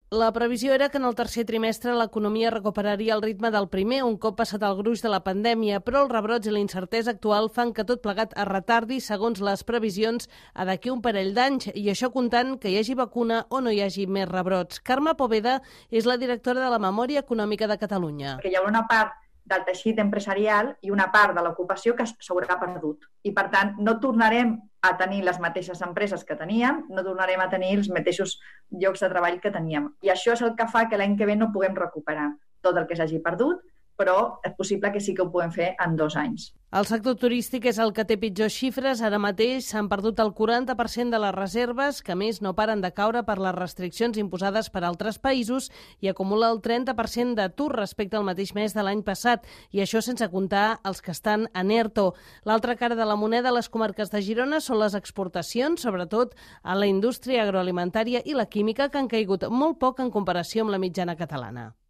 La previsió era que en el tercer trimestre l'economia recuperaria el ritme del primer, un cop passat el gruix de la pandèmia, però els rebrots i la incertesa actual fan que tot plegat es retardi, segons les previsions, a d'aquí un parell d'anys, i això comptant que hi hagi vacuna o no hi hagi més rebrots. Carme Poveda és la directora de la Memòria Econòmica de Catalunya. Que hi haurà una part del teixit empresarial i una part de l'ocupació que s'haurà perdut. I, per tant, no tornarem a tenir les mateixes empreses que teníem, no tornarem a tenir els mateixos llocs de treball que teníem. I això és el que fa que l'any que ve no puguem recuperar tot el que s'hagi perdut, però és possible que sí que ho puguem fer en 2 anys. El sector turístic és el que té pitjors xifres. Ara mateix s'han perdut el 40% de les reserves, que a més no paren de caure per les restriccions imposades per altres països, i acumula el 30% d'atur respecte al mateix mes de l'any passat, i això sense comptar els que estan en ERTO. L'altra cara de la moneda a les comarques de Girona són les exportacions, sobretot a la indústria agroalimentària i la química, que han caigut molt poc en comparació amb la mitjana catalana.